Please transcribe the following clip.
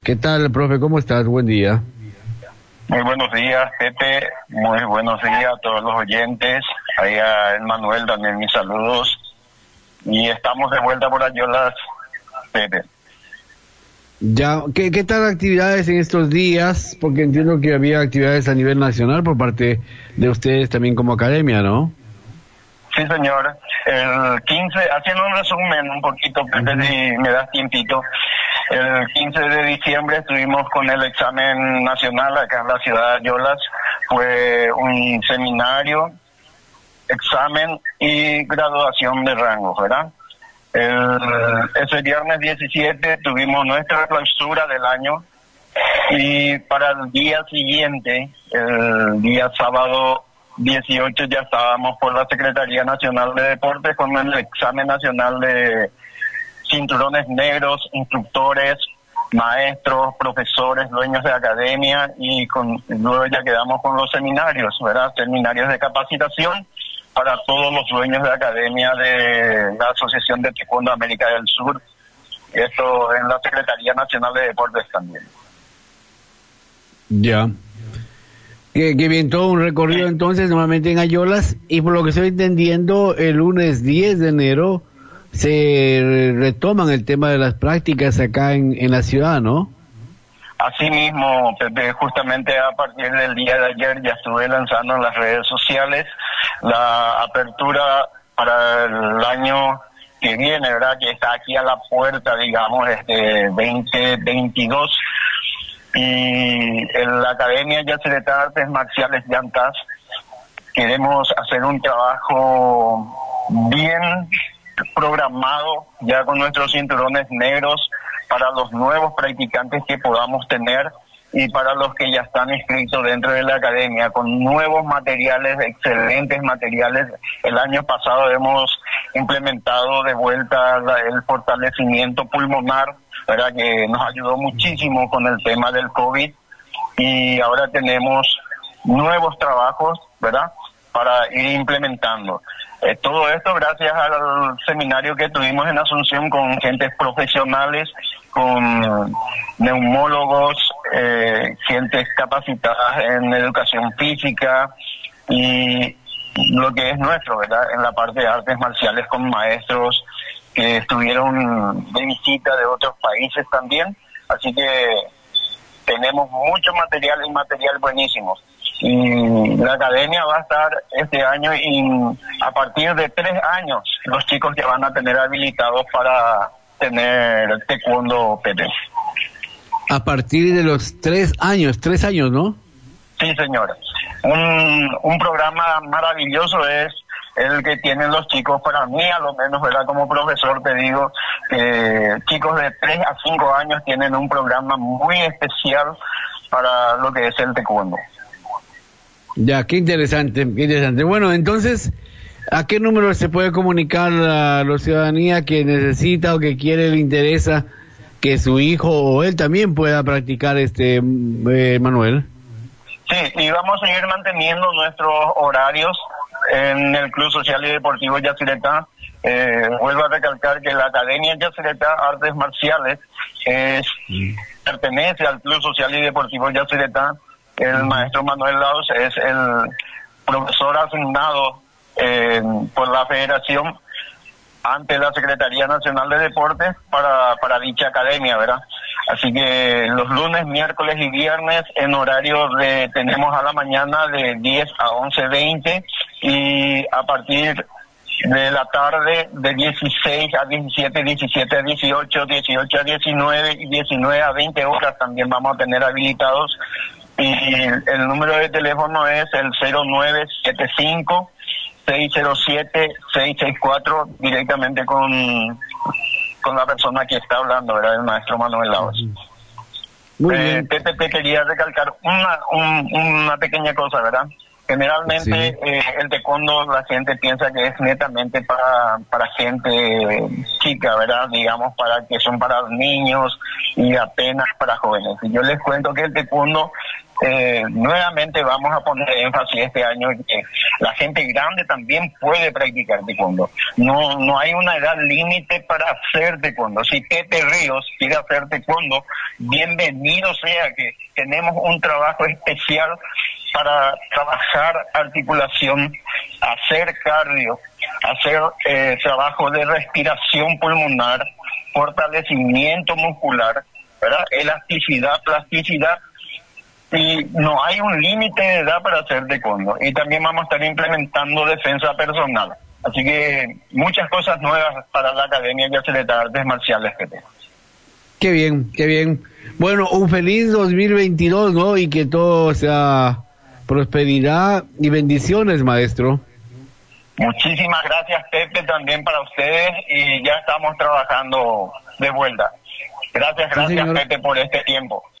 ¿Qué tal, profe? ¿Cómo estás? Buen día. Muy buenos días, Pepe. Muy buenos días a todos los oyentes. Ahí a Manuel también mis saludos. Y estamos de vuelta por Ayolas, Pepe. Ya, ¿qué tal actividades en estos días? Porque entiendo que había actividades a nivel nacional por parte de ustedes también como academia, ¿no? Sí, señor. El 15, haciendo un resumen un poquito, Pepe, si me das tiempito. El 15 de diciembre estuvimos con el examen nacional acá en la ciudad de Ayolas. Fue un seminario, examen y graduación de rangos, ¿verdad? Ese viernes 17 tuvimos nuestra clausura del año y para el día siguiente, el día sábado 18, ya estábamos por la Secretaría Nacional de Deportes con el examen nacional de cinturones negros, instructores, maestros, profesores, dueños de academia y luego ya quedamos con los seminarios, ¿verdad? Seminarios de capacitación para todos los dueños de academia de la Asociación de Taekwondo América del Sur. Esto en la Secretaría Nacional de Deportes también. Ya. Que bien, todo un recorrido entonces nuevamente en Ayolas, y por lo que estoy entendiendo, el lunes 10 de enero se retoman el tema de las prácticas acá en la ciudad, ¿no? Así mismo, Pepe, justamente a partir del día de ayer ya estuve lanzando en las redes sociales la apertura para el año que viene, ¿verdad? Que está aquí a la puerta, digamos, 2022. Y en la Academia Yacyretá de Artes Marciales Llantas queremos hacer un trabajo bien programado ya con nuestros cinturones negros para los nuevos practicantes que podamos tener y para los que ya están inscritos dentro de la academia con nuevos materiales, excelentes materiales. El año pasado hemos implementado de vuelta el fortalecimiento pulmonar, ¿verdad? Que nos ayudó muchísimo con el tema del COVID, y ahora tenemos nuevos trabajos, ¿verdad? Para ir implementando. Todo esto gracias al seminario que tuvimos en Asunción con gentes profesionales, con neumólogos, gentes capacitadas en educación física y lo que es nuestro, ¿verdad? En la parte de artes marciales con maestros que estuvieron de visita de otros países también. Así que tenemos mucho material y material buenísimo. Y la academia va a estar este año y a partir de 3 años los chicos ya van a tener habilitados para tener taekwondo, Pepe. A partir de los 3 años, 3 años, ¿no? Sí, señora. Un programa maravilloso es el que tienen los chicos, para mí a lo menos, ¿verdad? Como profesor te digo, chicos de 3 a 5 años tienen un programa muy especial para lo que es el taekwondo. Ya, qué interesante, qué interesante. Bueno, entonces, ¿a qué número se puede comunicar a la ciudadanía que necesita o que quiere, le interesa que su hijo o él también pueda practicar Manuel? Sí, y vamos a seguir manteniendo nuestros horarios en el Club Social y Deportivo Yacyretá. Vuelvo a recalcar que la Academia Yacyretá Artes Marciales pertenece al Club Social y Deportivo Yacyretá. El maestro Manuel Laos es el profesor asignado por la Federación ante la Secretaría Nacional de Deportes para dicha academia, ¿verdad? Así que los lunes, miércoles y viernes en horario tenemos a la mañana de 10 a 11:20 y a partir de la tarde de 16 a 17, 17 a 18, 18 a 19 y 19 a 20 horas también vamos a tener habilitados. Y el número de teléfono es el 0975 607-664, directamente con la persona que está hablando, ¿verdad? El maestro Manuel Laos. Muy bien. Te quería recalcar una pequeña cosa, ¿verdad? Generalmente el taekwondo la gente piensa que es netamente para gente chica, ¿verdad? Digamos, que son para niños y apenas para jóvenes. Y yo les cuento que el taekwondo nuevamente vamos a poner énfasis este año que la gente grande también puede practicar taekwondo. No hay una edad límite para hacer taekwondo. Si Pepe Ríos quiere hacer taekwondo, bienvenido sea, que tenemos un trabajo especial para trabajar articulación, hacer cardio, hacer trabajo de respiración pulmonar, fortalecimiento muscular, ¿verdad? Elasticidad, plasticidad, y no hay un límite de edad para hacer taekwondo. Y también vamos a estar implementando defensa personal. Así que muchas cosas nuevas para la Academia Yacyretá de Artes Marciales que tenemos. Qué bien, qué bien. Bueno, un feliz 2022, ¿no? Y que todo sea prosperidad y bendiciones, maestro. Muchísimas gracias, Pepe, también para ustedes, y ya estamos trabajando de vuelta. Gracias, Sí, Pepe, por este tiempo.